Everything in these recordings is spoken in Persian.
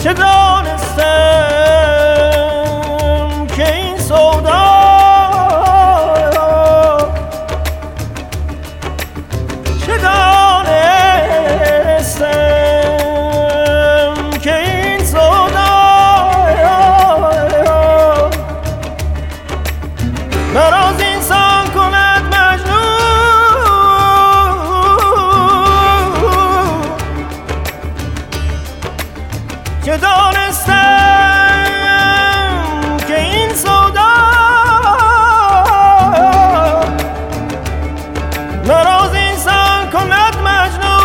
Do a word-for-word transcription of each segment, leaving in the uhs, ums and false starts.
چه دانستم که این سودا چه دانستم که این سودا مرا از انسان کند مجنون چه دانستم که این سودا مرا از انسان کند مجنون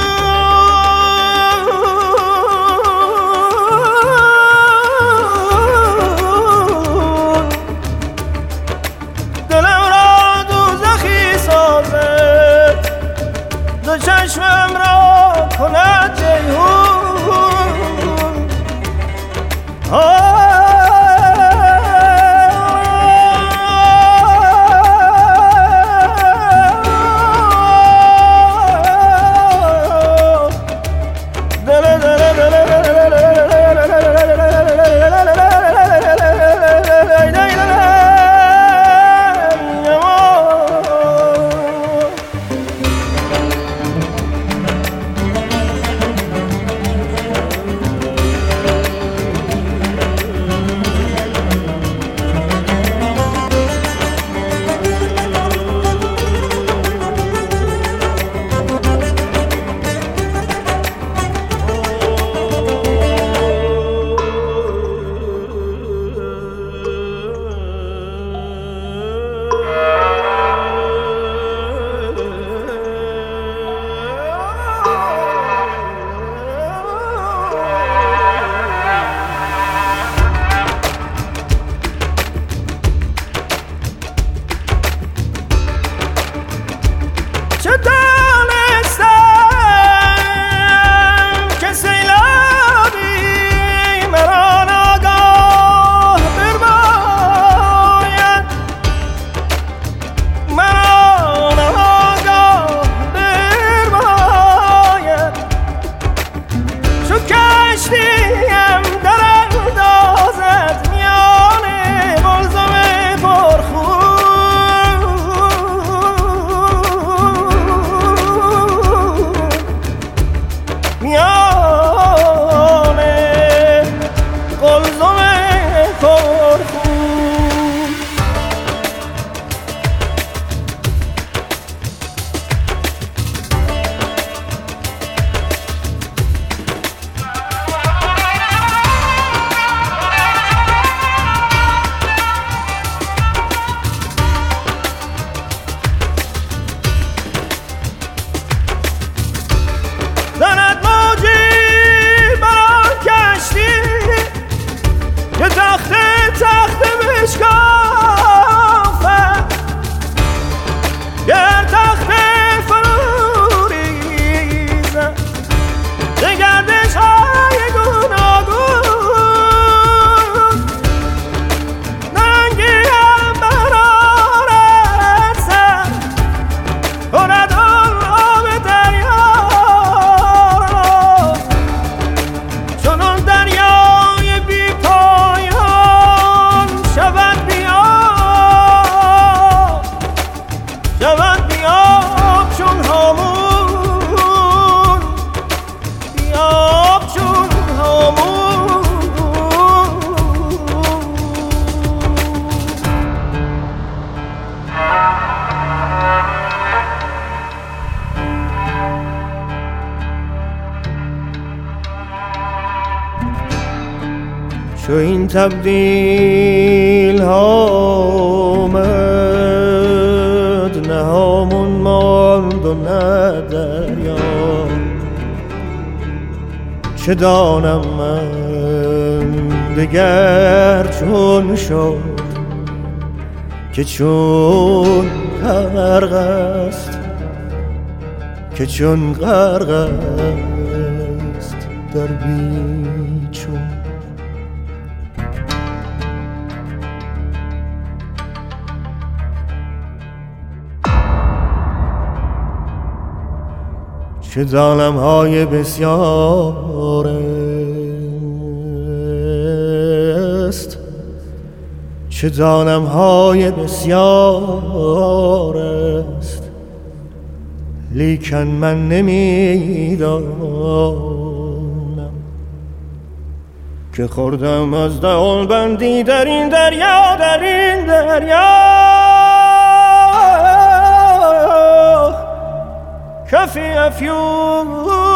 دلم را دوزخی سازد دو چشمم را کند جیهون چو این تبدیل ها آمد نه همون ماند و نه دریا چه دانم من دگر چون شد که چون غرق است که چون غرق است در بیچون چه ظالم های بسیاره که دانم های بسیار است لیکن من نمیدانم که خوردم از دهان بندی در این دریا در این دریا کفی افیون